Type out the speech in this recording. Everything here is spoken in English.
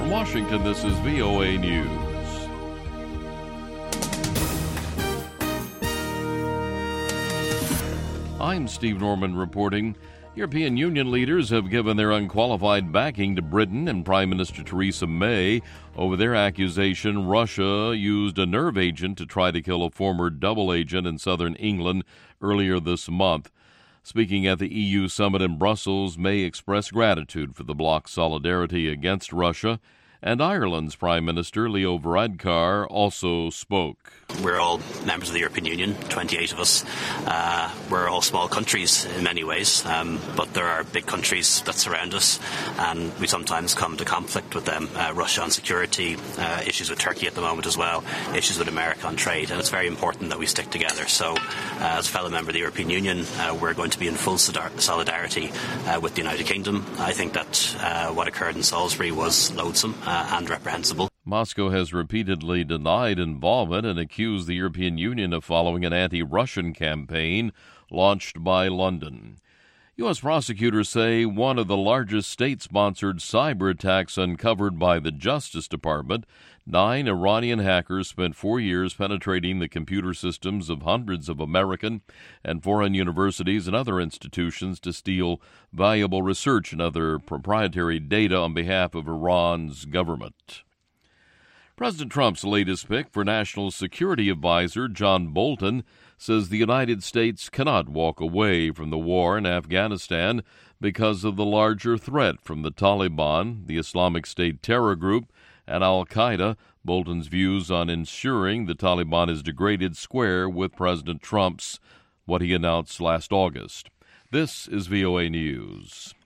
In Washington, this is VOA News. I'm Steve Norman reporting. European Union leaders have given their unqualified backing to Britain and Prime Minister Theresa May over their accusation Russia used a nerve agent to try to kill a former double agent in southern England earlier this month. Speaking at the EU summit in Brussels, May expressed gratitude for the bloc's solidarity against Russia, and Ireland's Prime Minister Leo Varadkar also spoke. We're all members of the European Union, 28 of us. We're all small countries in many ways, but there are big countries that surround us, and we sometimes come to conflict with them. Russia on security, issues with Turkey at the moment as well, issues with America on trade, and it's very important that we stick together. So, as a fellow member of the European Union, we're going to be in full solidarity with the United Kingdom. I think that what occurred in Salisbury was loathsome and reprehensible. Moscow has repeatedly denied involvement and accused the European Union of following an anti-Russian campaign launched by London. U.S. prosecutors say one of the largest state-sponsored cyber attacks uncovered by the Justice Department. 9 Iranian hackers spent 4 years penetrating the computer systems of hundreds of American and foreign universities and other institutions to steal valuable research and other proprietary data on behalf of Iran's government. President Trump's latest pick for National Security Advisor John Bolton says the United States cannot walk away from the war in Afghanistan because of the larger threat from the Taliban, the Islamic State terror group, and al-Qaeda. Bolton's views on ensuring the Taliban is degraded square with President Trump's, what he announced last August. This is VOA News.